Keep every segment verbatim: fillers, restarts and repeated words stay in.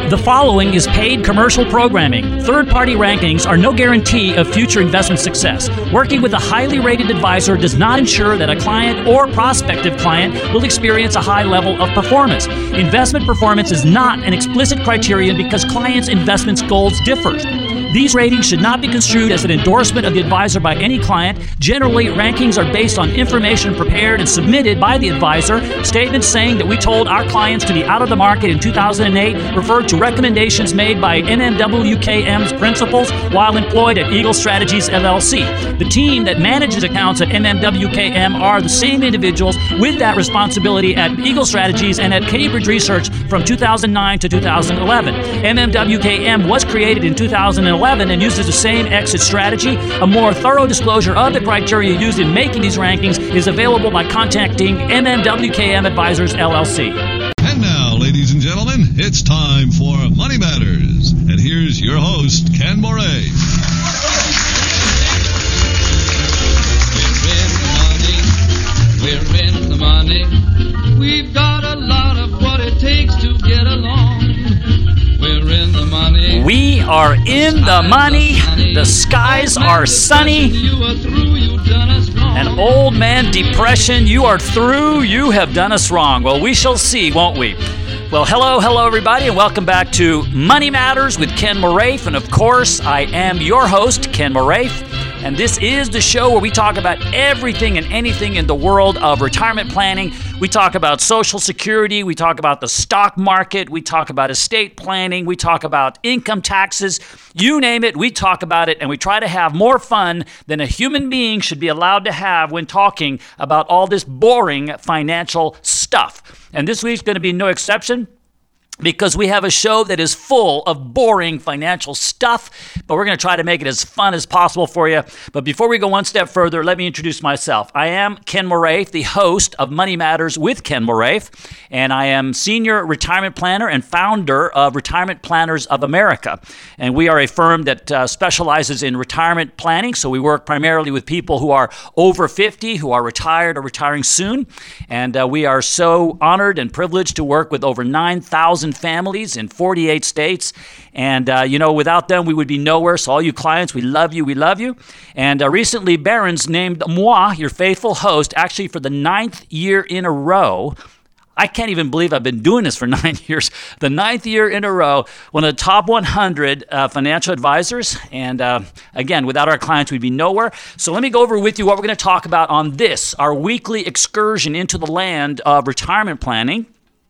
The following is paid commercial programming. Third-party rankings are no guarantee of future investment success. Working with a highly rated advisor does not ensure that a client or prospective client will experience a high level of performance. Investment performance is not an explicit criterion because clients' investment goals differ. These ratings should not be construed as an endorsement of the advisor by any client. Generally, rankings are based on information prepared and submitted by the advisor. Statements saying that we told our clients to be out of the market in two thousand eight refer to recommendations made by M M W K M's principals while employed at Eagle Strategies L L C. The team that manages accounts at M M W K M are the same individuals with that responsibility at Eagle Strategies and at Cambridge Research from two thousand nine to two thousand eleven. M M W K M was created in two thousand eleven and uses the same exit strategy. A more thorough disclosure of the criteria used in making these rankings is available by contacting M M W K M Advisors L L C. And now, ladies and gentlemen, it's time for Money Matters. And here's your host, Ken Moray. We're in the money. We're in the money. We've got a lot of what it takes to get along. We're in the money. We are in the money. The skies are sunny. And old man depression, you are through. You have done us wrong. Well, we shall see, won't we? Well, hello, hello, everybody, and welcome back to Money Matters with Ken Moraif. And of course, I am your host, Ken Moraif. And this is the show where we talk about everything and anything in the world of retirement planning. We talk about Social Security. We talk about the stock market. We talk about estate planning. We talk about income taxes. You name it, we talk about it. And we try to have more fun than a human being should be allowed to have when talking about all this boring financial stuff. And this week's going to be no exception, because we have a show that is full of boring financial stuff, but we're going to try to make it as fun as possible for you. But before we go one step further, let me introduce myself. I am Ken Moraif, the host of Money Matters with Ken Moraif, and I am Senior Retirement Planner and founder of Retirement Planners of America. And we are a firm that uh, specializes in retirement planning, so we work primarily with people who are over fifty, who are retired or retiring soon. And uh, we are so honored and privileged to work with over nine thousand families in forty-eight states. And, uh, you know, without them, we would be nowhere. So all you clients, we love you, we love you. And uh, recently, Barron's named moi, your faithful host, actually for the ninth year in a row. I can't even believe I've been doing this for nine years. The ninth year in a row, one of the top one hundred uh, financial advisors. And uh, again, without our clients, we'd be nowhere. So let me go over with you what we're going to talk about on this, our weekly excursion into the land of retirement planning.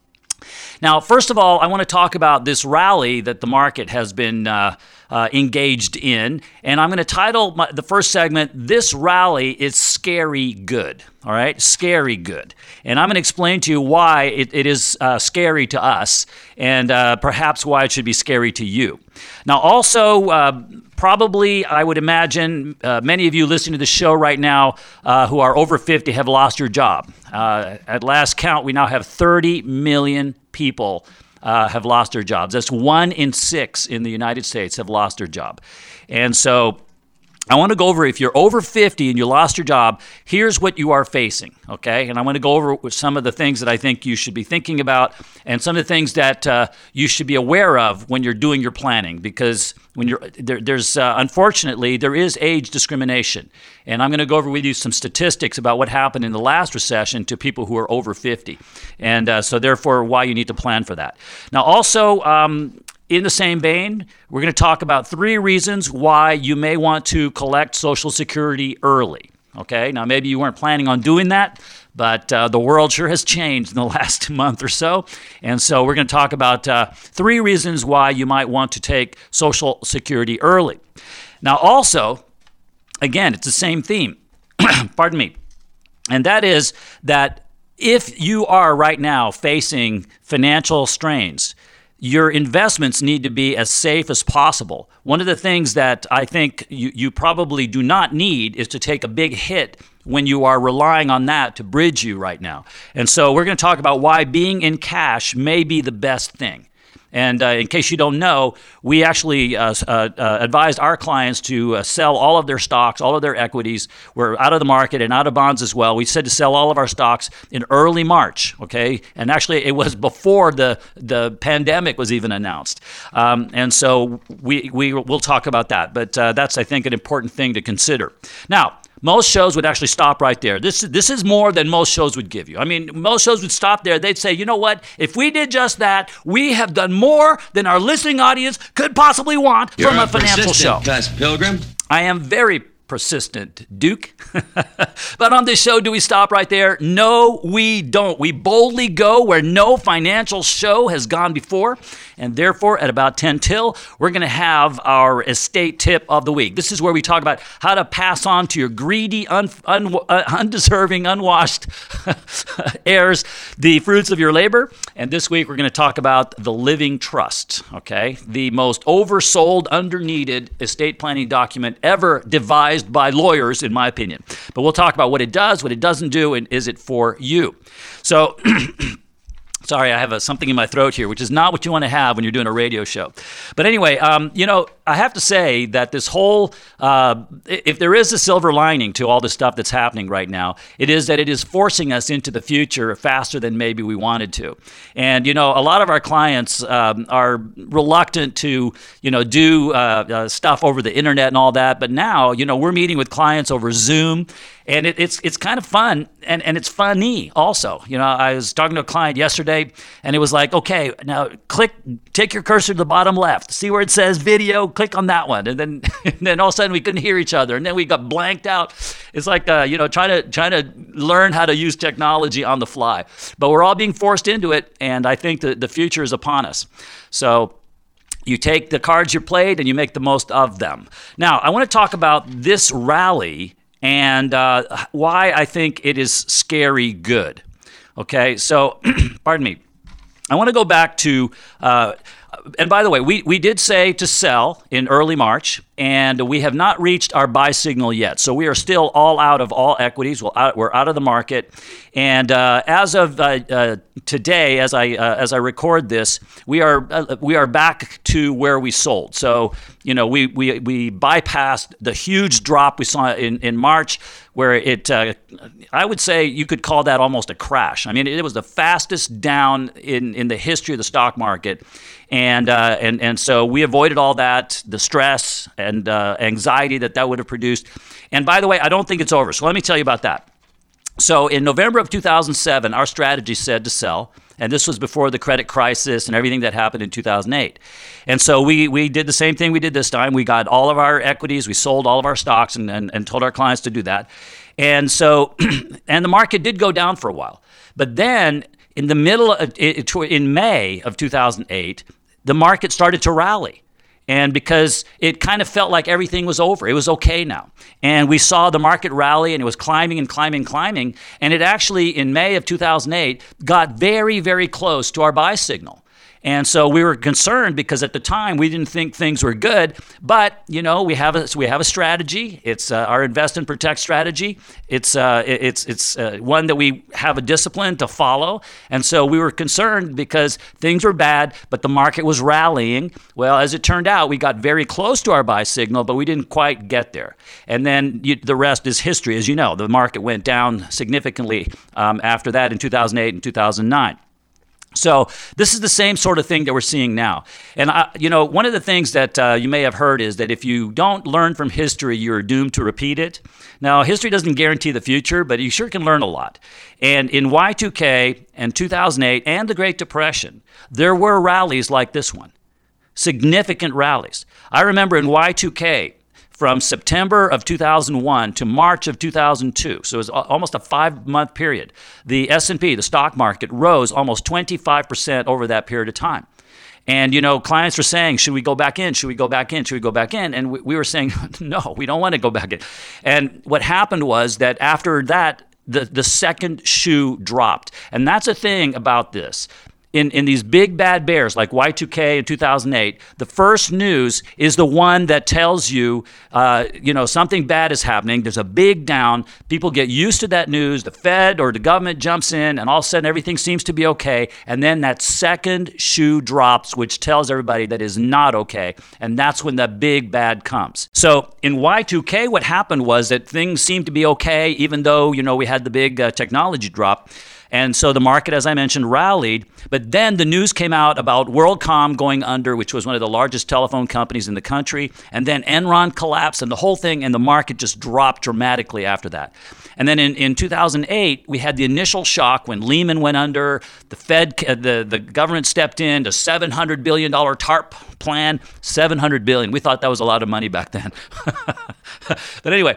Now, first of all, I want to talk about this rally that the market has been uh, uh, engaged in, and I'm going to title my, the first segment, This Rally is Scary Good, all right? Scary good. And I'm going to explain to you why it, it is uh, scary to us, and uh, perhaps why it should be scary to you. Now, also, uh, probably, I would imagine, uh, many of you listening to the show right now uh, who are over fifty have lost your job. Uh, at last count, we now have thirty million people uh, have lost their jobs. That's one in six in the United States have lost their job. And so I want to go over, if you're over fifty and you lost your job, here's what you are facing, okay? And I want to go over some of the things that I think you should be thinking about and some of the things that uh, you should be aware of when you're doing your planning, because when you're there, there's uh, unfortunately, there is age discrimination. And I'm going to go over with you some statistics about what happened in the last recession to people who are over fifty. And uh, so therefore, why you need to plan for that. Now, also, um, in the same vein, we're going to talk about three reasons why you may want to collect Social Security early. Okay, now maybe you weren't planning on doing that, but uh, the world sure has changed in the last month or so. And so we're going to talk about uh, three reasons why you might want to take Social Security early. Now also, again, it's the same theme, pardon me, and that is that if you are right now facing financial strains, your investments need to be as safe as possible. One of the things that I think you, you probably do not need is to take a big hit when you are relying on that to bridge you right now. And so we're going to talk about why being in cash may be the best thing. And uh, in case you don't know, we actually uh, uh, uh, advised our clients to uh, sell all of their stocks, all of their equities. We're out of the market and out of bonds as well. We said to sell all of our stocks in early March, okay? And actually, it was before the, the pandemic was even announced. Um, and so we, we, we'll talk about that. But uh, that's, I think, an important thing to consider. Now, most shows would actually stop right there. This, this is more than most shows would give you. I mean, most shows would stop there. They'd say, you know what? If we did just that, we have done more than our listening audience could possibly want You're from a, a financial show. Fast Pilgrim. I am very persistent, Duke. But on this show, do we stop right there? No, we don't. We boldly go where no financial show has gone before. And therefore, at about ten till, we're going to have our estate tip of the week. This is where we talk about how to pass on to your greedy, un, un, uh, undeserving, unwashed heirs the fruits of your labor. And this week, we're going to talk about the living trust, okay? The most oversold, underneeded estate planning document ever devised by lawyers, in my opinion. But we'll talk about what it does, what it doesn't do, and is it for you? So... Sorry, I have a, something in my throat here, which is not what you want to have when you're doing a radio show. But anyway, um, you know, I have to say that this whole, uh, if there is a silver lining to all the stuff that's happening right now, it is that it is forcing us into the future faster than maybe we wanted to. And, you know, a lot of our clients um, are reluctant to, you know, do uh, uh, stuff over the internet and all that. But now, you know, we're meeting with clients over Zoom. And it, it's it's kind of fun, and, and it's funny also. You know, I was talking to a client yesterday, and it was like, okay, now click, take your cursor to the bottom left, see where it says video, click on that one, and then and then all of a sudden we couldn't hear each other, and then we got blanked out. It's like uh, you know, trying to trying to learn how to use technology on the fly. But we're all being forced into it, and I think that the future is upon us. So. You take the cards you're played and you make the most of them. Now, I want to talk about this rally and uh, why I think it is scary good. Okay, so, pardon me. I want to go back to, uh, and by the way, we, we did say to sell in early March, and we have not reached our buy signal yet. So we are still all out of all equities. We're out, we're out of the market. And uh, as of uh, uh, today, as I uh, as I record this, we are uh, we are back to where we sold. So you know we we we bypassed the huge drop we saw in, in March, where it uh, I would say you could call that almost a crash. I mean, it was the fastest down in, in the history of the stock market, and uh, and and so we avoided all that, the stress and uh, anxiety that that would have produced. And by the way, I don't think it's over. So let me tell you about that. So in November of two thousand seven, our strategy said to sell, and this was before the credit crisis and everything that happened in two thousand eight. And so we we did the same thing we did this time. We got all of our equities, we sold all of our stocks, and, and, and told our clients to do that. And so, and the market did go down for a while. But then in the middle, of, in May of two thousand eight, the market started to rally. And because it kind of felt like everything was over. It was okay now. And we saw the market rally, and it was climbing and climbing and climbing. And it actually, in May of two thousand eight, got very, very close to our buy signal. And so we were concerned because at the time we didn't think things were good, but you know we have a we have a strategy. It's uh, our invest and protect strategy. It's uh, it's it's uh, one that we have a discipline to follow. And so we were concerned because things were bad, but the market was rallying. Well, as it turned out, we got very close to our buy signal, but we didn't quite get there. And then you, the rest is history, as you know. The market went down significantly um, after that in two thousand eight and two thousand nine. So this is the same sort of thing that we're seeing now. And, I, you know, one of the things that uh, you may have heard is that if you don't learn from history, you're doomed to repeat it. Now, history doesn't guarantee the future, but you sure can learn a lot. And in Y two K and two thousand eight and the Great Depression, there were rallies like this one, significant rallies. I remember in Y two K, from September of two thousand one to March of two thousand two, so it was almost a five-month period, the S and P, the stock market, rose almost twenty-five percent over that period of time. And, you know, clients were saying, should we go back in? Should we go back in? Should we go back in? And we, we were saying, no, we don't want to go back in. And what happened was that after that, the, the second shoe dropped. And that's a thing about this. in, in these big bad bears like Y two K in two thousand eight, the first news is the one that tells you, uh, you know, something bad is happening. There's a big down. People get used to that news. The Fed or the government jumps in, and all of a sudden everything seems to be okay. And then that second shoe drops, which tells everybody that is not okay. And that's when the big bad comes. So in Y two K, what happened was that things seemed to be okay, even though, you know, we had the big uh, technology drop. And so the market, as I mentioned, rallied. But then the news came out about WorldCom going under, which was one of the largest telephone companies in the country. And then Enron collapsed, and the whole thing, and the market just dropped dramatically after that. And then in, in two thousand eight, we had the initial shock when Lehman went under. The Fed, the, the government stepped in to seven hundred billion dollars TARP plan, seven hundred billion dollars. We thought that was a lot of money back then. But anyway,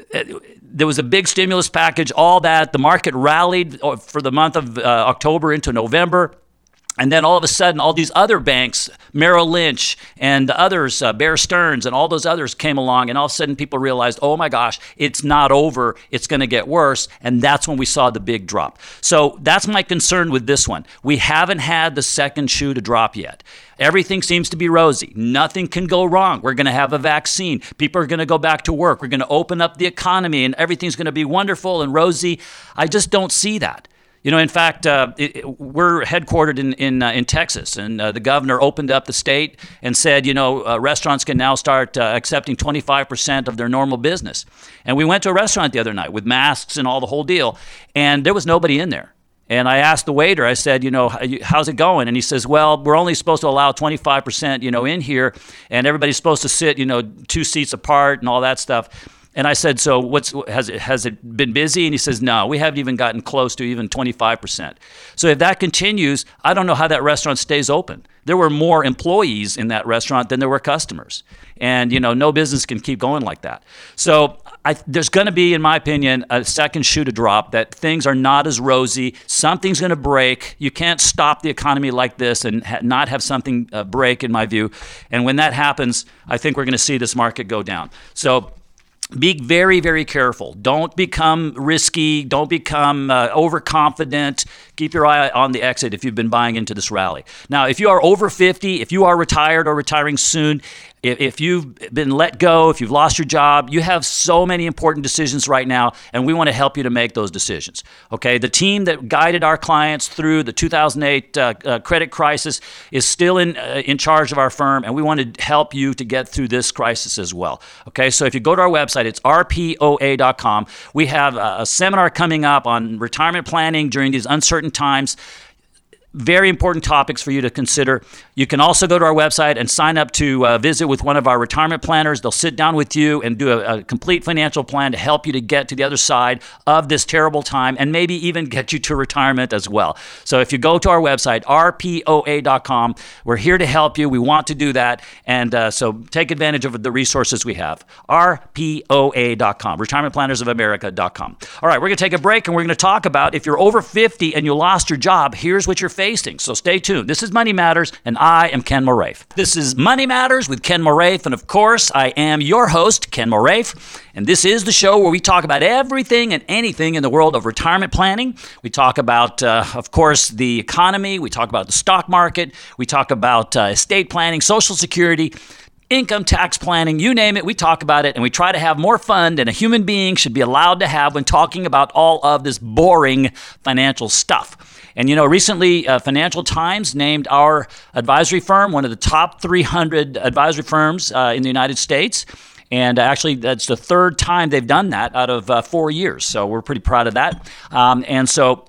there was a big stimulus package, all that. The market rallied for the month of uh, October into November. And then all of a sudden, all these other banks, Merrill Lynch and others, uh, Bear Stearns and all those others came along. And all of a sudden, people realized, oh my gosh, it's not over. It's going to get worse. And that's when we saw the big drop. So that's my concern with this one. We haven't had the second shoe to drop yet. Everything seems to be rosy. Nothing can go wrong. We're going to have a vaccine. People are going to go back to work. We're going to open up the economy, and everything's going to be wonderful and rosy. I just don't see that. You know, in fact, uh, it, it, we're headquartered in in, uh, in Texas, and uh, the governor opened up the state and said, you know, uh, restaurants can now start uh, accepting twenty-five percent of their normal business. And we went to a restaurant the other night with masks and all the whole deal, and there was nobody in there. And I asked the waiter, I said, you know, how's it going? And he says, well, we're only supposed to allow twenty-five percent, you know, in here, and everybody's supposed to sit, you know, two seats apart and all that stuff. And I said, so what's has it has it been busy? And he says, no, we haven't even gotten close to even twenty-five percent. So if that continues, I don't know how that restaurant stays open. There were more employees in that restaurant than there were customers. And, you know, no business can keep going like that. So I, there's going to be, in my opinion, a second shoe to drop, that things are not as rosy. Something's going to break. You can't stop the economy like this and ha- not have something uh, break, in my view. And when that happens, I think we're going to see this market go down. So be very, very careful. Don't become risky. Don't become uh, overconfident. Keep your eye on the exit if you've been buying into this rally. Now, if you are over fifty, if you are retired or retiring soon, if, if you've been let go, if you've lost your job, you have so many important decisions right now, and we want to help you to make those decisions. Okay, the team that guided our clients through the two thousand eight uh, uh, credit crisis is still in uh, in charge of our firm, and we want to help you to get through this crisis as well. Okay, so if you go to our website, it's R P O A dot com. We have a, a seminar coming up on retirement planning during these uncertain times. Very important topics for you to consider. You can also go to our website and sign up to uh, visit with one of our retirement planners. They'll sit down with you and do a, a complete financial plan to help you to get to the other side of this terrible time, and maybe even get you to retirement as well. So if you go to our website, R P O A dot com, we're here to help you. We want to do that. And uh, so take advantage of the resources we have. R P O A dot com, retirement planners of america dot com. All right, we're going to take a break, and we're going to talk about if you're over fifty and you lost your job, here's what you're facing. So stay tuned. This is Money Matters, and I am Ken Moraif. This is Money Matters with Ken Moraif, and of course, I am your host, Ken Moraif. And this is the show where we talk about everything and anything in the world of retirement planning. We talk about, uh, of course, the economy. We talk about the stock market. We talk about uh, estate planning, Social Security, income tax planning, you name it, we talk about it, and we try to have more fun than a human being should be allowed to have when talking about all of this boring financial stuff. And, you know, recently, uh, Financial Times named our advisory firm one of the top three hundred advisory firms uh, in the United States. And actually, that's the third time they've done that out of uh, four years. So we're pretty proud of that. Um, and so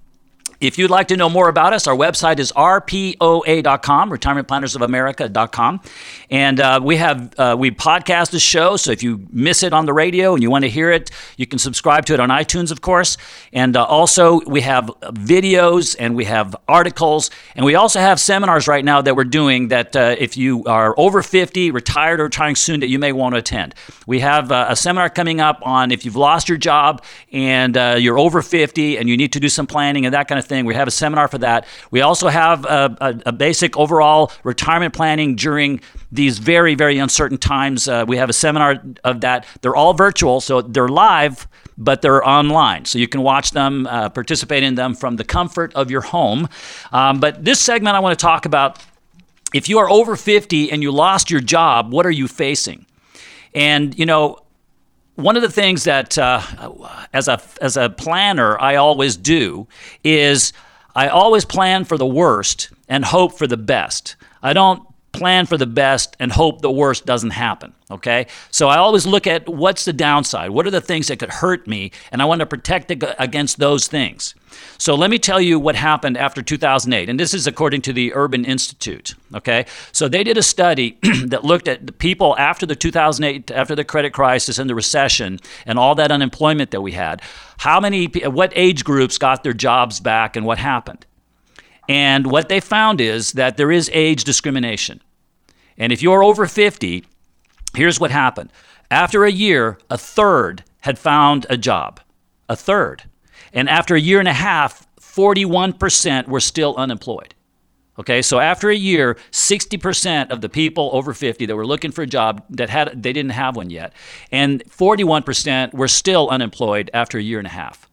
if you'd like to know more about us, our website is R P O A dot com, retirement planners of america dot com. And uh, we have uh, we podcast this show, so if you miss it on the radio and you want to hear it, you can subscribe to it on iTunes, of course. And uh, also, we have videos and we have articles, and we also have seminars right now that we're doing that uh, if you are over fifty, retired, or retiring soon, that you may want to attend. We have uh, a seminar coming up on if you've lost your job and uh, you're over fifty and you need to do some planning and that kind of thing. thing. We have a seminar for that. We also have a, a, a basic overall retirement planning during these very, very uncertain times. Uh, we have a seminar of that. They're all virtual, so they're live, but they're online. So you can watch them, uh, participate in them from the comfort of your home. Um, but this segment I want to talk about, if you are over fifty and you lost your job, what are you facing? And, you know, one of the things that uh, as a as a planner I always do is I always plan for the worst and hope for the best. I don't plan for the best and hope the worst doesn't happen, okay? So I always look at what's the downside, what are the things that could hurt me, and I want to protect against those things. So let me tell you what happened after two thousand eight, and this is according to the Urban Institute, okay? So they did a study that looked at the people after the two thousand eight, after the credit crisis and the recession and all that unemployment that we had, how many, what age groups got their jobs back and what happened. And what they found is that there is age discrimination. And if you're over fifty, here's what happened. After a year, a third had found a job. A third. And after a year and a half, forty-one percent were still unemployed. Okay, so after a year, sixty percent of the people over fifty that were looking for a job that had they didn't have one yet, and forty-one percent were still unemployed after a year and a half.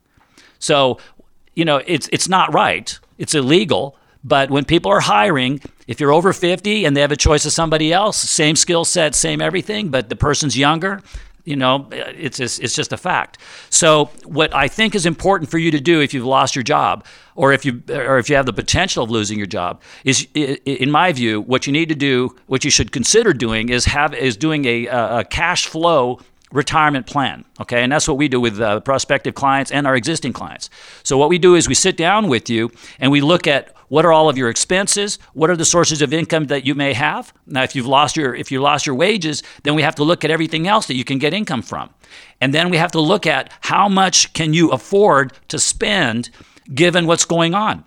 So, you know, it's it's not right. It's illegal. But when people are hiring, if you're over fifty and they have a choice of somebody else, same skill set, same everything, but the person's younger, you know, it's just, it's just a fact. So what I think is important for you to do if you've lost your job, or if you or if you have the potential of losing your job, is, in my view, what you need to do, what you should consider doing, is have is doing a, a cash flow retirement plan, okay? And that's what we do with uh, prospective clients and our existing clients. So what we do is we sit down with you and we look at what are all of your expenses, what are the sources of income that you may have. Now, if you've lost your if you lost your wages, then we have to look at everything else that you can get income from. And then we have to look at how much can you afford to spend given what's going on.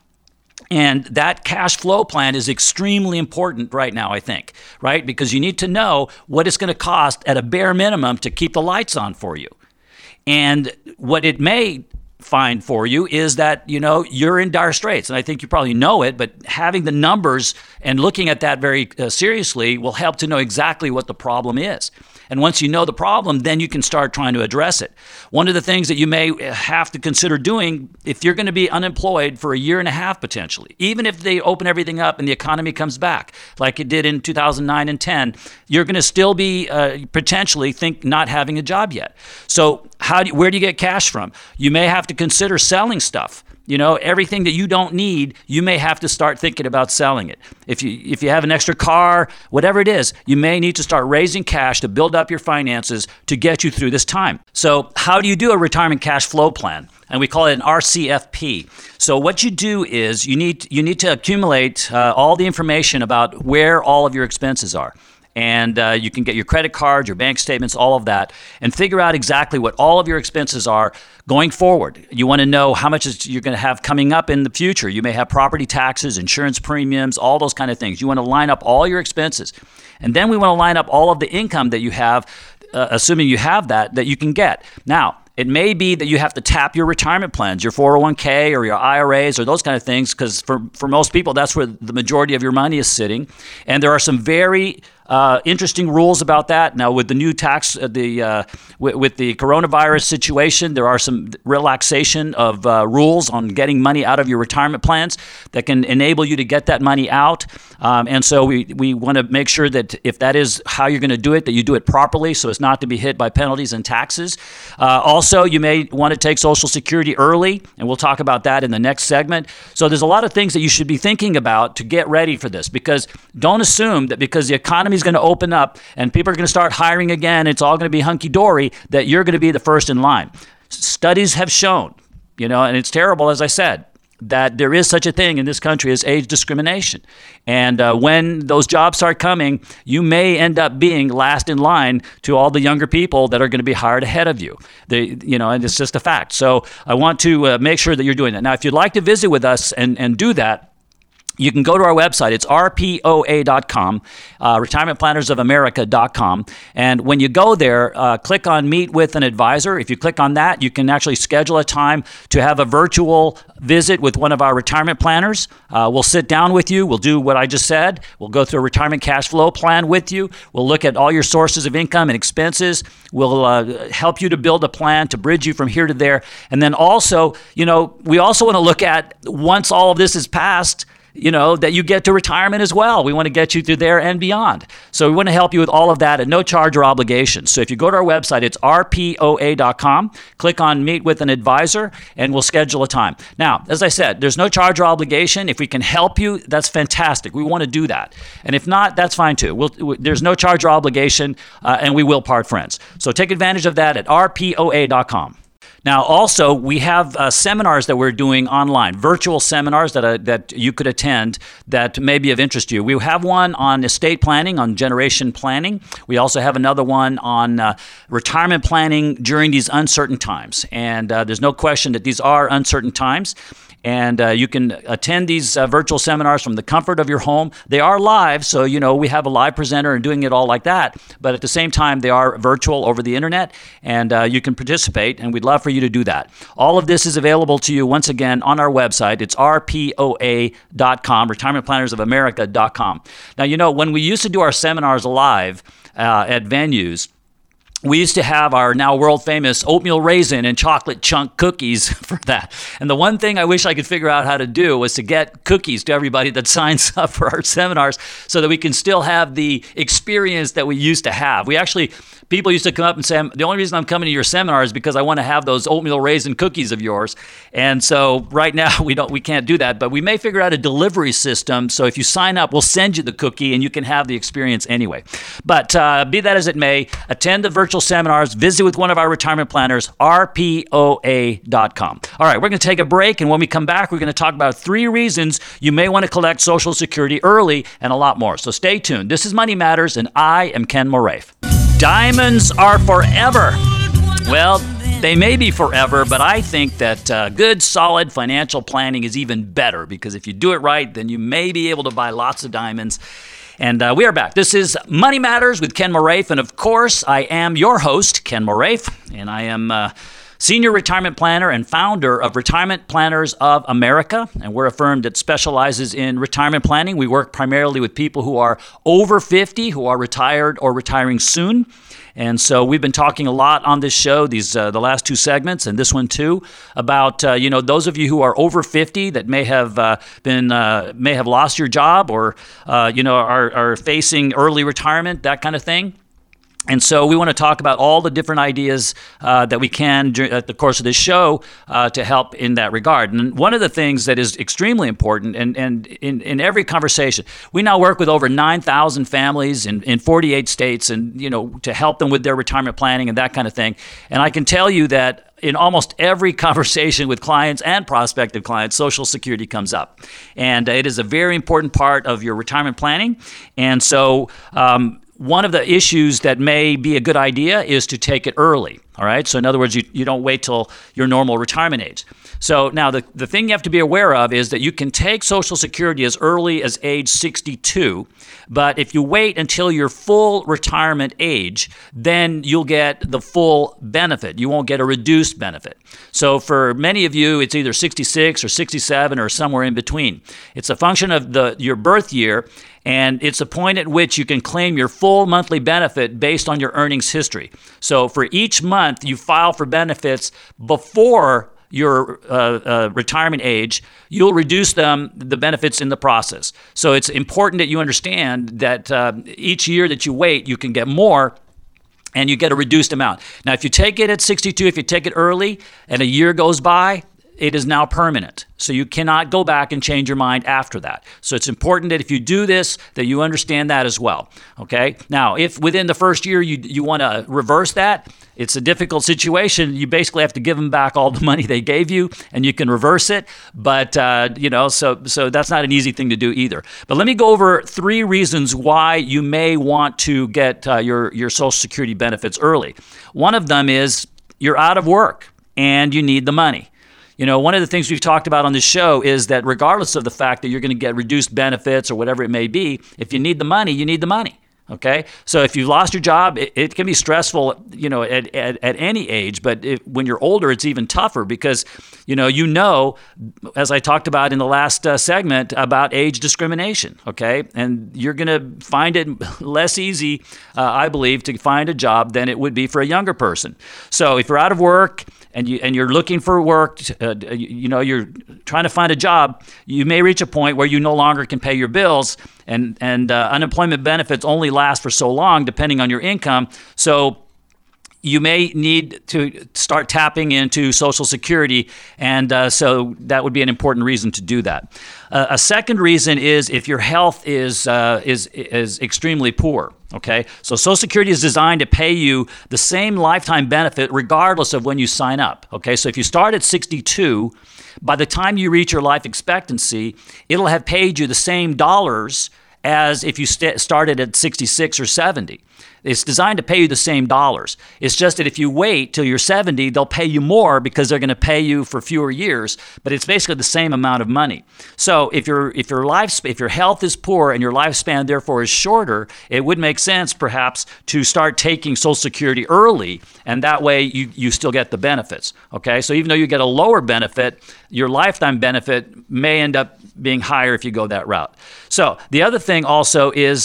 And that cash flow plan is extremely important right now, I think, right? Because you need to know what it's going to cost at a bare minimum to keep the lights on for you. And what it may find for you is that, you know, you're in dire straits. And I think you probably know it, but having the numbers and looking at that very uh, seriously will help to know exactly what the problem is. And once you know the problem, then you can start trying to address it. One of the things that you may have to consider doing, if you're going to be unemployed for a year and a half potentially, even if they open everything up and the economy comes back like it did in two thousand nine and ten, you're going to still be uh, potentially think not having a job yet. So how do, where do you get cash from? You may have to consider selling stuff. You know, everything that you don't need, you may have to start thinking about selling it. If you if you have an extra car, whatever it is, you may need to start raising cash to build up your finances to get you through this time. So how do you do a retirement cash flow plan? And we call it an R C F P. So what you do is you need you need to accumulate uh, all the information about where all of your expenses are. And uh, you can get your credit cards, your bank statements, all of that, and figure out exactly what all of your expenses are going forward. You want to know how much is you're going to have coming up in the future. You may have property taxes, insurance premiums, all those kind of things. You want to line up all your expenses. And then we want to line up all of the income that you have, uh, assuming you have that, that you can get. Now, it may be that you have to tap your retirement plans, your four oh one k or your I R As or those kind of things, because for, for most people, that's where the majority of your money is sitting. And there are some very uh, interesting rules about that. Now, with the new tax, uh, the uh, w- with the coronavirus situation, there are some relaxation of uh, rules on getting money out of your retirement plans that can enable you to get that money out. Um, and so we, we want to make sure that if that is how you're going to do it, that you do it properly so as not to be hit by penalties and taxes. Uh, also, you may want to take Social Security early, and we'll talk about that in the next segment. So there's a lot of things that you should be thinking about to get ready for this, because don't assume that because the economy is going to open up and people are going to start hiring again, it's all going to be hunky-dory, that you're going to be the first in line. Studies have shown, you know, and it's terrible, as I said, that there is such a thing in this country as age discrimination. And uh, when those jobs start coming, you may end up being last in line to all the younger people that are going to be hired ahead of you. They, you know, and it's just a fact. So I want to uh, make sure that you're doing that. Now, if you'd like to visit with us and, and do that, you can go to our website. It's R P O A dot com, uh, retirement planners of america dot com. And when you go there, uh, click on Meet with an Advisor. If you click on that, you can actually schedule a time to have a virtual visit with one of our retirement planners. Uh, we'll sit down with you. We'll do what I just said. We'll go through a retirement cash flow plan with you. We'll look at all your sources of income and expenses. We'll uh, help you to build a plan to bridge you from here to there. And then also, you know, we also want to look at, once all of this is passed, you know, that you get to retirement as well. We want to get you through there and beyond. So we want to help you with all of that at no charge or obligation. So if you go to our website, it's R P O A dot com, click on Meet with an Advisor, and we'll schedule a time. Now, as I said, there's no charge or obligation. If we can help you, that's fantastic. We want to do that. And if not, that's fine too. We'll, there's no charge or obligation, uh, and we will part friends. So take advantage of that at R P O A dot com. Now, also, we have uh, seminars that we're doing online, virtual seminars that uh, that you could attend that may be of interest to you. We have one on estate planning, on generation planning. We also have another one on uh, retirement planning during these uncertain times. And uh, there's no question that these are uncertain times. And uh, you can attend these uh, virtual seminars from the comfort of your home. They are live, so you know we have a live presenter and doing it all like that. But at the same time, they are virtual over the internet, and uh, you can participate, and we'd love for you to do that. All of this is available to you, once again, on our website. It's R P O A dot com, retirement planners of america dot com. Now, you know, when we used to do our seminars live uh, at venues, we used to have our now world-famous oatmeal raisin and chocolate chunk cookies for that. And the one thing I wish I could figure out how to do was to get cookies to everybody that signs up for our seminars so that we can still have the experience that we used to have. We actually, people used to come up and say, the only reason I'm coming to your seminar is because I want to have those oatmeal raisin cookies of yours. And so right now we don't, we can't do that, but we may figure out a delivery system. So if you sign up, we'll send you the cookie and you can have the experience anyway. But uh, be that as it may, attend the virtual seminars, visit with one of our retirement planners, R P O A dot com. All right, we're going to take a break, and when we come back, we're going to talk about three reasons you may want to collect Social Security early and a lot more. So stay tuned. This is Money Matters, and I am Ken Moraif. Diamonds are forever. Well, they may be forever, but I think that uh, good, solid financial planning is even better, because if you do it right, then you may be able to buy lots of diamonds. And uh, we are back. This is Money Matters with Ken Moraif. And of course, I am your host, Ken Moraif. And I am uh, Senior Retirement Planner and founder of Retirement Planners of America. And we're a firm that specializes in retirement planning. We work primarily with people who are over fifty, who are retired or retiring soon. And so we've been talking a lot on this show, these uh, the last two segments, and this one too, about uh, you know those of you who are over fifty that may have uh, been uh, may have lost your job, or uh, you know are are facing early retirement, that kind of thing. And so we want to talk about all the different ideas uh, that we can during, at the course of this show uh, to help in that regard. And one of the things that is extremely important, and, and in, in every conversation, we now work with over nine thousand families in, in forty-eight states, and you know to help them with their retirement planning and that kind of thing. And I can tell you that in almost every conversation with clients and prospective clients, Social Security comes up. And it is a very important part of your retirement planning. And so um, one of the issues that may be a good idea is to take it early, all right? So in other words, you, you don't wait till your normal retirement age. So now the, the thing you have to be aware of is that you can take Social Security as early as age sixty-two, but if you wait until your full retirement age, then you'll get the full benefit. You won't get a reduced benefit. So for many of you, it's either sixty-six or sixty-seven or somewhere in between. It's a function of the your birth year, and it's a point at which you can claim your full monthly benefit based on your earnings history. So for each month you file for benefits before your uh, uh, retirement age, you'll reduce them, the benefits in the process. So it's important that you understand that uh, each year that you wait, you can get more, and you get a reduced amount. Now, if you take it at sixty-two, if you take it early, and a year goes by, it is now permanent. So you cannot go back and change your mind after that. So it's important that if you do this, that you understand that as well. Okay? Now, if within the first year you you want to reverse that, it's a difficult situation. You basically have to give them back all the money they gave you, and you can reverse it. But uh, you know, so so that's not an easy thing to do either. But let me go over three reasons why you may want to get uh, your your Social Security benefits early. One of them is you're out of work and you need the money. you know, one of the things we've talked about on this show is that regardless of the fact that you're going to get reduced benefits or whatever it may be, if you need the money, you need the money. Okay, so if you've lost your job, it, it can be stressful, you know, at, at, at any age. But if, when you're older, it's even tougher because, you know, you know, as I talked about in the last uh, segment about age discrimination. Okay, and you're going to find it less easy, uh, I believe, to find a job than it would be for a younger person. So if you're out of work and you and you're looking for work, uh, you, you know, you're trying to find a job, you may reach a point where you no longer can pay your bills. And and uh, unemployment benefits only last for so long, depending on your income. So you may need to start tapping into Social Security, and uh, so that would be an important reason to do that. Uh, a second reason is if your health is uh, is is extremely poor. Okay, so Social Security is designed to pay you the same lifetime benefit regardless of when you sign up. Okay, so if you start at sixty-two, by the time you reach your life expectancy, it'll have paid you the same dollars as if you st- started at sixty-six or seventy. It's designed to pay you the same dollars. It's just that if you wait till you're seventy, they'll pay you more because they're going to pay you for fewer years, but it's basically the same amount of money. So if your if your life if your health is poor and your lifespan therefore is shorter, it would make sense perhaps to start taking Social Security early, and that way you, you still get the benefits. Okay? So even though you get a lower benefit, your lifetime benefit may end up being higher if you go that route. So the other thing also is,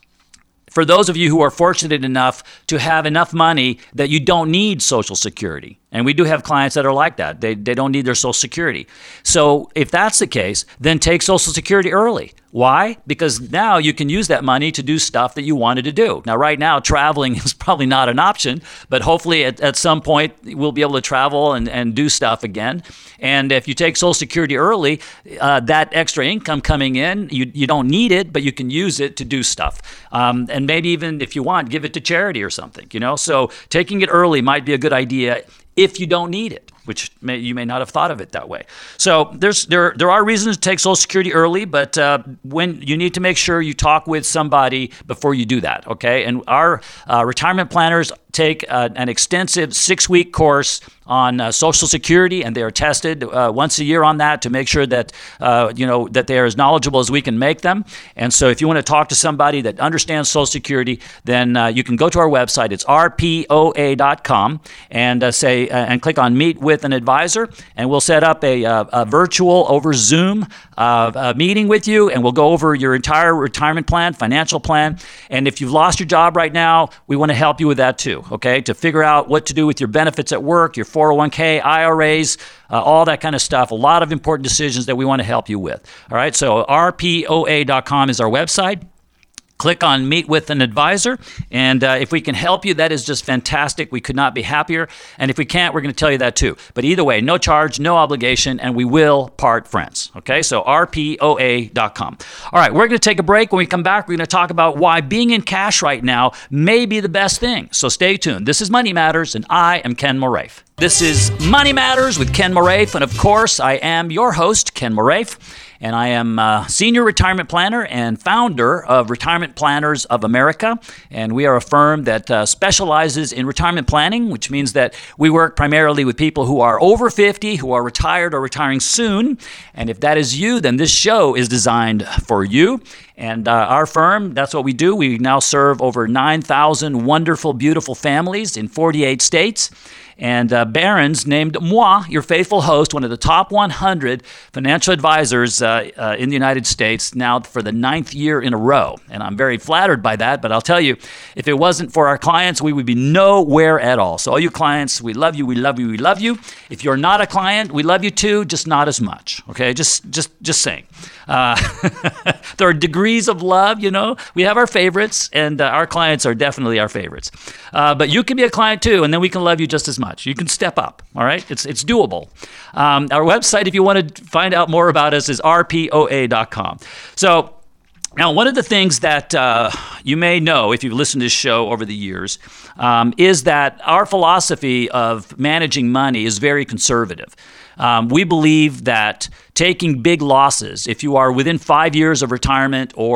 for those of you who are fortunate enough to have enough money that you don't need Social Security, and we do have clients that are like that. They they don't need their Social Security. So if that's the case, then take Social Security early. Why? Because now you can use that money to do stuff that you wanted to do. Now, right now, traveling is probably not an option, but hopefully at, at some point we'll be able to travel and, and do stuff again. And if you take Social Security early, uh, that extra income coming in, you, you don't need it, but you can use it to do stuff. Um, and maybe even if you want, give it to charity or something, you know? So taking it early might be a good idea if you don't need it, which may, you may not have thought of it that way. So there's there there are reasons to take Social Security early, but uh, when you need to make sure you talk with somebody before you do that, okay? And our uh, retirement planners take uh, an extensive six-week course on uh, Social Security, and they are tested uh, once a year on that to make sure that uh, you know that they are as knowledgeable as we can make them. And so, if you want to talk to somebody that understands Social Security, then uh, you can go to our website. It's R P O A dot com and uh, say uh, and click on Meet with an Advisor, and we'll set up a, a, a virtual over Zoom uh, a meeting with you, and we'll go over your entire retirement plan, financial plan. And if you've lost your job right now, we want to help you with that too. Okay, to figure out what to do with your benefits at work, your four oh one k, I R As, uh, all that kind of stuff. A lot of important decisions that we want to help you with. All right, so R P O A dot com is our website. Click on Meet with an Advisor, and uh, if we can help you, that is just fantastic. We could not be happier, and if we can't, we're going to tell you that too. But either way, no charge, no obligation, and we will part friends. Okay, so R P O A dot com. All right, we're going to take a break. When we come back, we're going to talk about why being in cash right now may be the best thing. So stay tuned. This is Money Matters, and I am Ken Moraif. This is Money Matters with Ken Moraif, and of course, I am your host, Ken Moraif. And I am a senior retirement planner and founder of Retirement Planners of America. And we are a firm that uh, specializes in retirement planning, which means that we work primarily with people who are over fifty, who are retired or retiring soon. And if that is you, then this show is designed for you. And uh, our firm, that's what we do. We now serve over nine thousand wonderful, beautiful families in forty-eight states. And uh, Barron's named moi, your faithful host, one of the top one hundred financial advisors uh, uh, in the United States now for the ninth year in a row. And I'm very flattered by that, but I'll tell you, if it wasn't for our clients, we would be nowhere at all. So all you clients, we love you, we love you, we love you. If you're not a client, we love you too, just not as much, okay? Just just, just saying. Uh, there are degrees of love, you know. We have our favorites, and uh, our clients are definitely our favorites. Uh, but you can be a client too, and then we can love you just as much. You can step up, all right? It's it's doable. Um, our website, if you want to find out more about us, is R P O A dot com. So now, one of the things that uh, you may know if you've listened to this show over the years um, is that our philosophy of managing money is very conservative. Um, we believe that taking big losses, if you are within five years of retirement or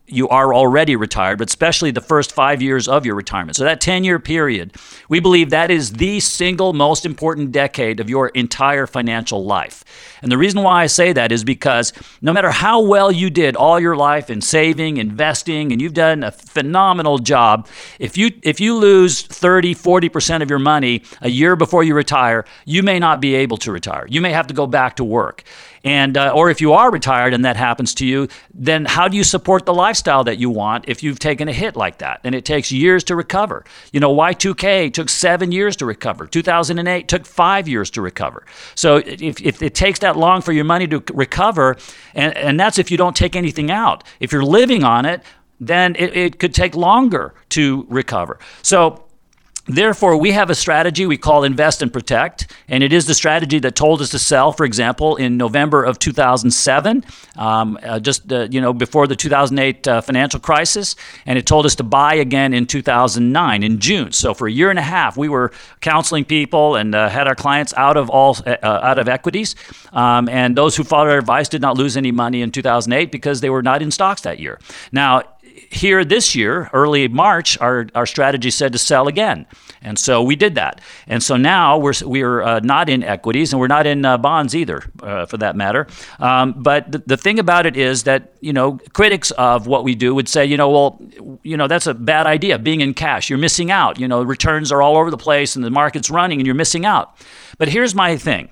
you are already retired, but especially the first five years of your retirement. So that ten-year period, we believe that is the single most important decade of your entire financial life. And the reason why I say that is because no matter how well you did all your life in saving, investing, and you've done a phenomenal job, if you if you lose thirty, forty percent of your money a year before you retire, you may not be able to retire. You may have to go back to work. And uh, or if you are retired and that happens to you, then how do you support the lifestyle that you want if you've taken a hit like that? And it takes years to recover. You know, Y two K took seven years to recover. two thousand eight took five years to recover. So if, if it takes that long for your money to recover, and, and that's if you don't take anything out. If you're living on it, then it, it could take longer to recover. So therefore, we have a strategy we call Invest and Protect, and it is the strategy that told us to sell, for example, in November of two thousand seven, um, uh, just uh, you know before the two thousand eight uh, financial crisis, and it told us to buy again in two thousand nine in June. So for a year and a half, we were counseling people and uh, had our clients out of all uh, out of equities, um, and those who followed our advice did not lose any money in two thousand eight because they were not in stocks that year. Now, here this year, early March, our, our strategy said to sell again. And so we did that. And so now we're we're uh, not in equities, and we're not in uh, bonds either, uh, for that matter. Um, but the, the thing about it is that, you know, critics of what we do would say, you know, well, you know, that's a bad idea, being in cash. You're missing out. You know, returns are all over the place and the market's running and you're missing out. But here's my thing.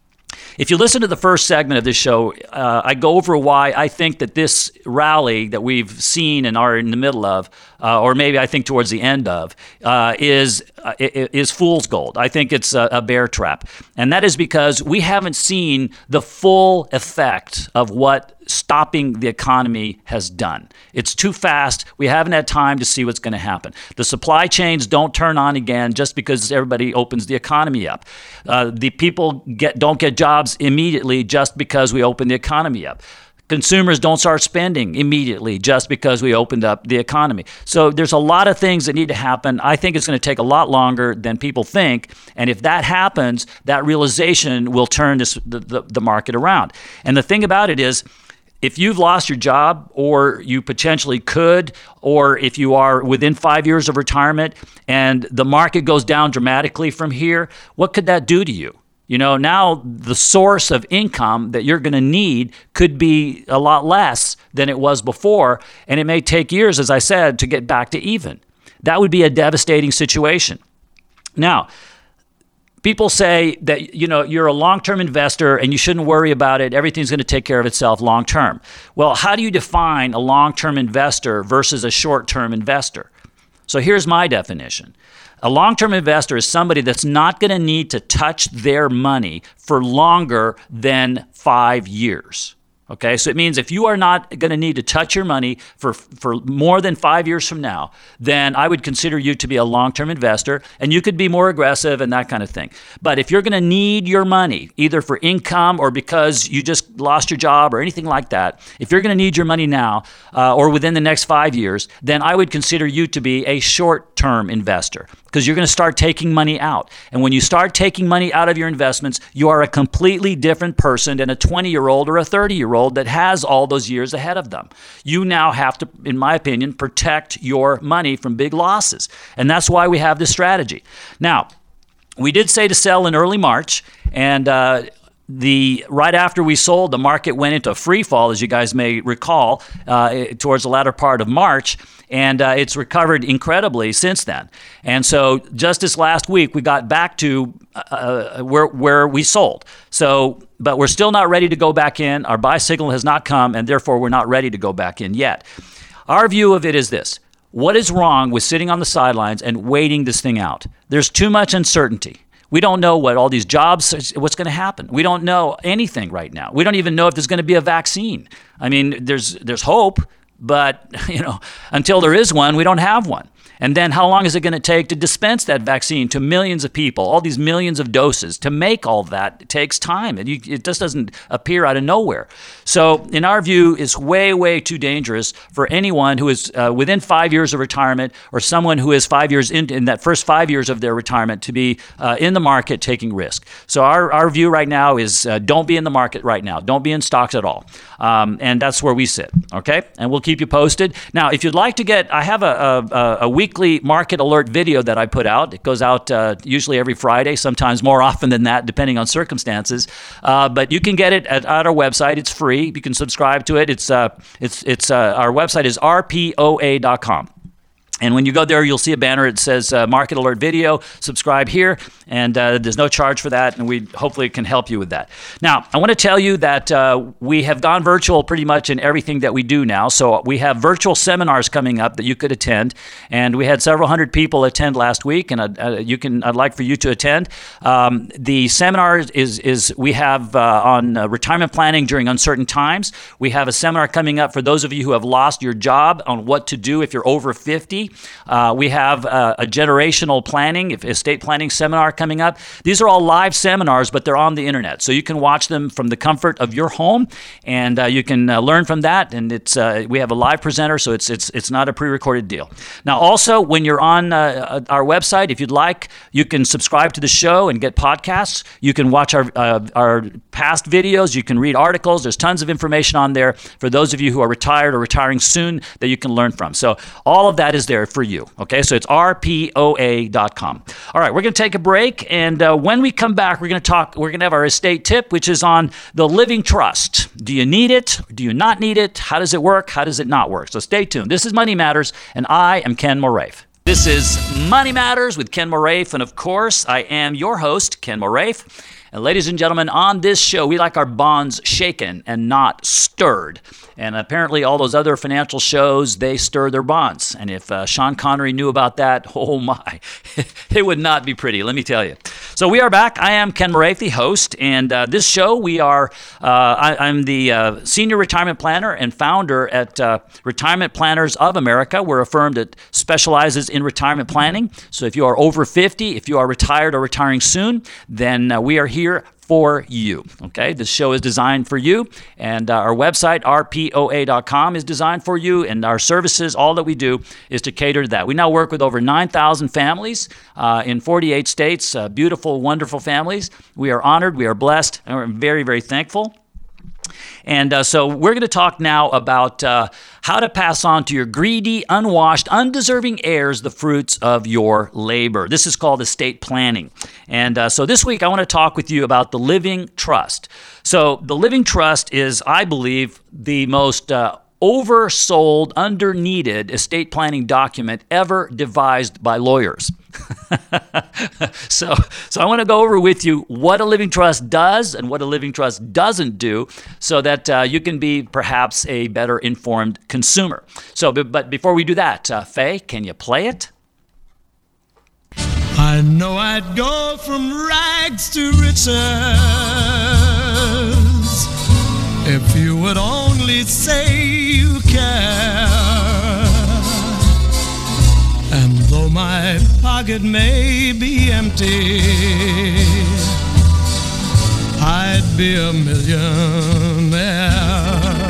If you listen to the first segment of this show, uh, I go over why I think that this rally that we've seen and are in the middle of, uh, or maybe I think towards the end of, uh, is uh, is fool's gold. I think it's a, a bear trap. And that is because we haven't seen the full effect of what stopping the economy has done. It's too fast. We haven't had time to see what's going to happen. The supply chains don't turn on again just because everybody opens the economy up. Uh, the people get don't get jobs immediately just because we open the economy up. Consumers don't start spending immediately just because we opened up the economy. So there's a lot of things that need to happen. I think it's going to take a lot longer than people think. And if that happens, that realization will turn this, the, the, the market around. And the thing about it is, if you've lost your job, or you potentially could, or if you are within five years of retirement and the market goes down dramatically from here, what could that do to you? You know, now the source of income that you're going to need could be a lot less than it was before, and it may take years, as I said, to get back to even. That would be a devastating situation. Now, people say that, you know, you're a long-term investor and you shouldn't worry about it. Everything's going to take care of itself long-term. Well, how do you define a long-term investor versus a short-term investor? So here's my definition. A long-term investor is somebody that's not going to need to touch their money for longer than five years. Okay, so it means if you are not going to need to touch your money for for more than five years from now, then I would consider you to be a long-term investor, and you could be more aggressive and that kind of thing. But if you're going to need your money, either for income or because you just lost your job or anything like that, if you're going to need your money now uh, or within the next five years, then I would consider you to be a short-term investor, because you're going to start taking money out. And when you start taking money out of your investments, you are a completely different person than a twenty-year-old or a thirty-year-old that has all those years ahead of them. You now have to, in my opinion, protect your money from big losses. And that's why we have this strategy. Now, we did say to sell in early March, and uh, The right after we sold, the market went into free fall, as you guys may recall, uh, towards the latter part of March, and uh, it's recovered incredibly since then. And so just this last week, we got back to uh, where where we sold. So, but we're still not ready to go back in. Our buy signal has not come, and therefore we're not ready to go back in yet. Our view of it is this: what is wrong with sitting on the sidelines and waiting this thing out? There's too much uncertainty. We don't know what all these jobs, what's going to happen. We don't know anything right now. We don't even know if there's going to be a vaccine. I mean, there's there's hope, but you know, until there is one, we don't have one. And then how long is it going to take to dispense that vaccine to millions of people, all these millions of doses? To make all that, it takes time. And you, it just doesn't appear out of nowhere. So in our view, it's way, way too dangerous for anyone who is uh, within five years of retirement or someone who is five years in, in that first five years of their retirement to be uh, in the market taking risk. So our, our view right now is uh, don't be in the market right now. Don't be in stocks at all. Um, and that's where we sit, okay? And we'll keep you posted. Now, if you'd like to get, I have a, a, a weekly market alert video that I put out. It goes out uh, usually every Friday, sometimes more often than that, depending on circumstances. Uh, but you can get it at, at our website. It's free. You can subscribe to it. It's uh, it's it's uh, our website is R P O A dot com. And when you go there, you'll see a banner. It says uh, Market Alert Video. Subscribe here, and uh, there's no charge for that, and we hopefully can help you with that. Now, I want to tell you that uh, we have gone virtual pretty much in everything that we do now. So we have virtual seminars coming up that you could attend, and we had several hundred people attend last week, and uh, you can. I'd like for you to attend. Um, the seminar is is we have uh, on uh, retirement planning during uncertain times. We have a seminar coming up for those of you who have lost your job on what to do if you're over fifty. Uh, we have uh, a generational planning, estate planning seminar coming up. These are all live seminars, but they're on the internet. So you can watch them from the comfort of your home, and uh, you can uh, learn from that. And it's uh, we have a live presenter, so it's it's it's not a pre-recorded deal. Now, also, when you're on uh, our website, if you'd like, you can subscribe to the show and get podcasts. You can watch our uh, our past videos. You can read articles. There's tons of information on there for those of you who are retired or retiring soon that you can learn from. So all of that is there for you. Okay, so it's R P O A dot com. All right, we're going to take a break, and uh, when we come back, we're going to talk. We're going to have our estate tip, which is on the living trust. Do you need it? Do you not need it? How does it work? How does it not work? So stay tuned. This is Money Matters, and I am Ken Moraif. This is Money Matters with Ken Moraif, and of course, I am your host, Ken Moraif. And ladies and gentlemen, on this show, we like our bonds shaken and not stirred. And apparently all those other financial shows, they stir their bonds. And if uh, Sean Connery knew about that, oh my, it would not be pretty, let me tell you. So we are back. I am Ken Moraif, the host. And uh, this show, we are, uh, I, I'm the uh, senior retirement planner and founder at uh, Retirement Planners of America. We're a firm that specializes in retirement planning. So if you are over fifty, if you are retired or retiring soon, then uh, we are here for you. Okay, this show is designed for you, and uh, our website, R P O A dot com, is designed for you, and our services, all that we do is to cater to that. We now work with over nine thousand families uh, in forty-eight states, uh, beautiful, wonderful families. We are honored, we are blessed, and we're very, very thankful. And uh, so we're going to talk now about uh, how to pass on to your greedy, unwashed, undeserving heirs the fruits of your labor. This is called estate planning. And uh, so this week I want to talk with you about the living trust. So the living trust is, I believe, the most uh, oversold, under-needed estate planning document ever devised by lawyers. so, so I want to go over with you what a living trust does and what a living trust doesn't do, so that uh, you can be perhaps a better informed consumer. So, but, but before we do that, uh, Faye, can you play it? I know I'd go from rags to riches if you would only say you care. And though my pocket may be empty, I'd be a millionaire.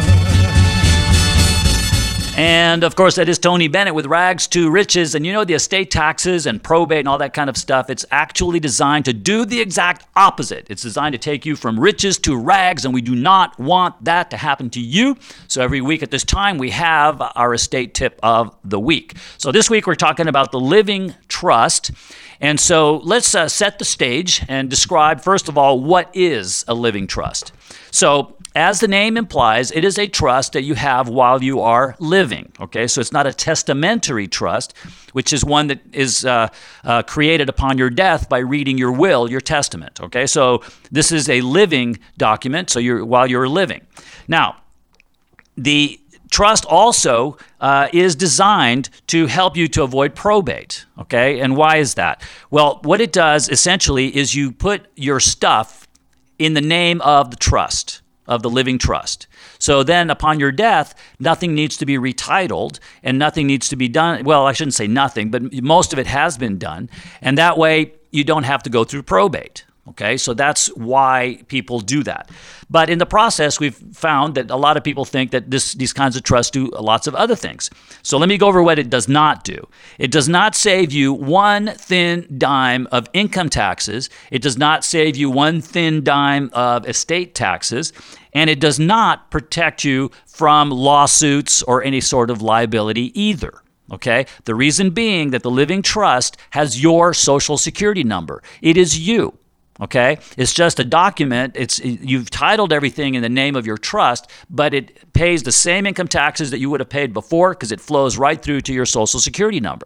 And, of course, that is Tony Bennett with Rags to Riches. And you know, the estate taxes and probate and all that kind of stuff, it's actually designed to do the exact opposite. It's designed to take you from riches to rags, and we do not want that to happen to you. So every week at this time, we have our estate tip of the week. So this week, we're talking about the living trust. And so let's uh, set the stage and describe, first of all, what is a living trust. So as the name implies, it is a trust that you have while you are living, okay? So it's not a testamentary trust, which is one that is uh, uh, created upon your death by reading your will, your testament, okay? So this is a living document, so you're while you're living. Now, the trust also uh, is designed to help you to avoid probate, okay? And why is that? Well, what it does essentially is you put your stuff in the name of the trust, of the living trust. So then upon your death, nothing needs to be retitled and nothing needs to be done. Well, I shouldn't say nothing, but most of it has been done. And that way you don't have to go through probate. Okay, so that's why people do that. But in the process, we've found that a lot of people think that this, these kinds of trusts do lots of other things. So let me go over what it does not do. It does not save you one thin dime of income taxes. It does not save you one thin dime of estate taxes. And it does not protect you from lawsuits or any sort of liability either. Okay, the reason being that the living trust has your social security number. It is you. Okay, it's just a document. It's you've titled everything in the name of your trust, but it pays the same income taxes that you would have paid before because it flows right through to your social security number.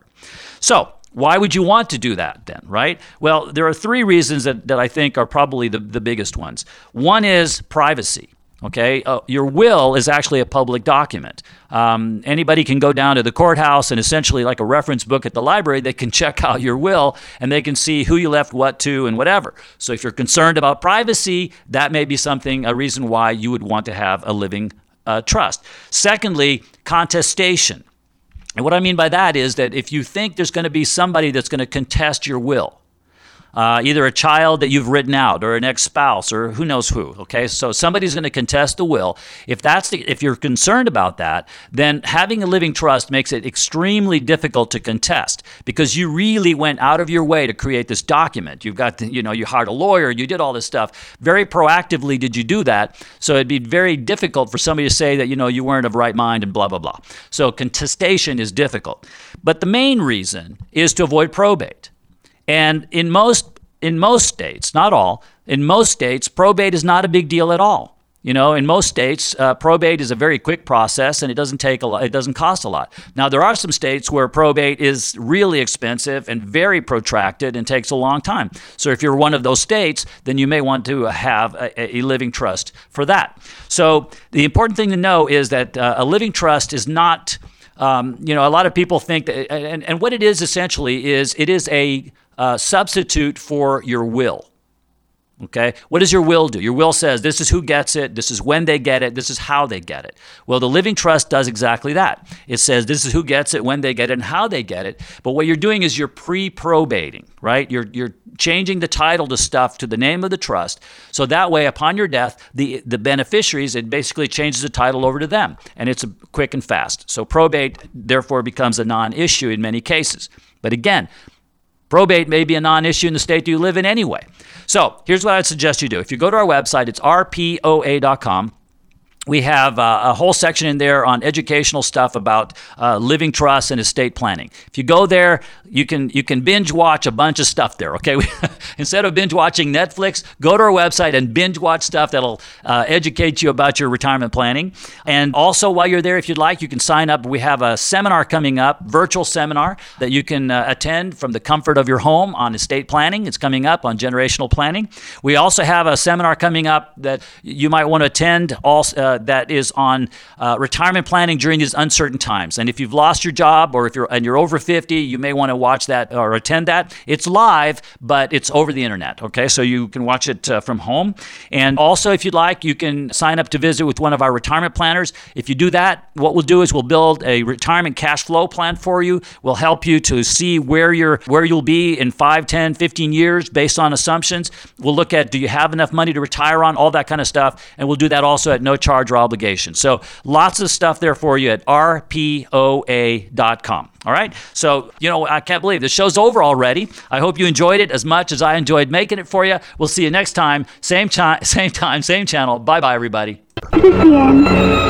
So why would you want to do that then, right? Well, there are three reasons that, that I think are probably the, the biggest ones. One is privacy. Okay, uh, your will is actually a public document. Um, anybody can go down to the courthouse and essentially, like a reference book at the library, they can check out your will and they can see who you left what to and whatever. So if you're concerned about privacy, that may be something, a reason why you would want to have a living uh, trust. Secondly, contestation. And what I mean by that is that if you think there's going to be somebody that's going to contest your will, Uh, either a child that you've written out or an ex-spouse or who knows who, okay? So somebody's going to contest the will. If that's the, if you're concerned about that, then having a living trust makes it extremely difficult to contest because you really went out of your way to create this document. You've got, the, you know, you hired a lawyer, you did all this stuff. Very proactively did you do that, so it'd be very difficult for somebody to say that, you know, you weren't of right mind and blah, blah, blah. So contestation is difficult. But the main reason is to avoid probate. And in most in most states, not all, in most states, probate is not a big deal at all. You know, in most states, uh, probate is a very quick process, and it doesn't take a lot. It doesn't cost a lot. Now, there are some states where probate is really expensive and very protracted and takes a long time. So, if you're one of those states, then you may want to have a, a living trust for that. So, the important thing to know is that uh, a living trust is not. Um, you know, a lot of people think that, and, and what it is essentially is it is a uh, substitute for your will. Okay, what does your will do? Your will says this is who gets it, this is when they get it, this is how they get it. Well, the living trust does exactly that. It says this is who gets it, when they get it, and how they get it. But what you're doing is you're pre-probating, right? You're you're changing the title to stuff to the name of the trust. So that way, upon your death, the the beneficiaries, it basically changes the title over to them, and it's a quick and fast. So probate, therefore, becomes a non-issue in many cases. But again, probate may be a non-issue in the state that you live in anyway. So here's what I'd suggest you do. If you go to our website, it's r p o a dot com. We have uh, a whole section in there on educational stuff about uh, living trusts and estate planning. If you go there, you can you can binge watch a bunch of stuff there, okay? Instead of binge watching Netflix, go to our website and binge watch stuff that'll uh, educate you about your retirement planning. And also, while you're there, if you'd like, you can sign up. We have a seminar coming up, virtual seminar, that you can uh, attend from the comfort of your home on estate planning. It's coming up on generational planning. We also have a seminar coming up that you might want to attend also, uh, that is on uh, retirement planning during these uncertain times. And if you've lost your job or if you're and you're over fifty, you may want to watch that or attend that. It's live, but it's over the internet, okay? So you can watch it uh, from home. And also, if you'd like, you can sign up to visit with one of our retirement planners. If you do that, what we'll do is we'll build a retirement cash flow plan for you. We'll help you to see where you're where you'll be in five, ten, fifteen years based on assumptions. We'll look at, do you have enough money to retire on, all that kind of stuff. And we'll do that also at no charge or obligation. So lots of stuff there for you at r p o a dot com. All right. So, you know, I can't believe the show's over already. I hope you enjoyed it as much as I enjoyed making it for you. We'll see you next time. Same time, same time, same channel. Bye-bye, everybody. Is this the end?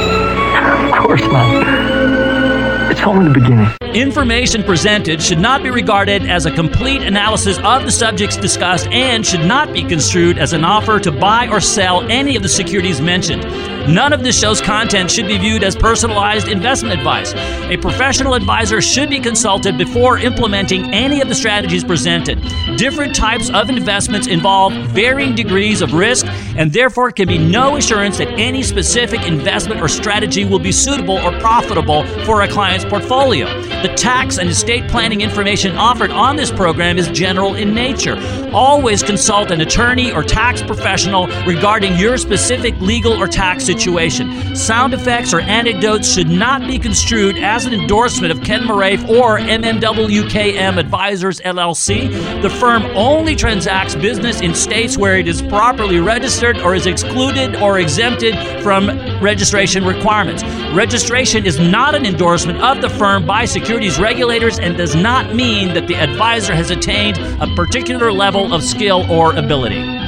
Of course not. It's only the beginning. Information presented should not be regarded as a complete analysis of the subjects discussed and should not be construed as an offer to buy or sell any of the securities mentioned. None of this show's content should be viewed as personalized investment advice. A professional advisor should be consulted before implementing any of the strategies presented. Different types of investments involve varying degrees of risk, and therefore can be no assurance that any specific investment or strategy will be suitable or profitable for a client's portfolio. The tax and estate planning information offered on this program is general in nature. Always consult an attorney or tax professional regarding your specific legal or tax situation. Sound effects or anecdotes should not be construed as an endorsement of Ken Moraif or M M W K M Advisors, L L C. The firm only transacts business in states where it is properly registered or is excluded or exempted from registration requirements. Registration is not an endorsement of the firm by securities regulators and does not mean that the advisor has attained a particular level of skill or ability.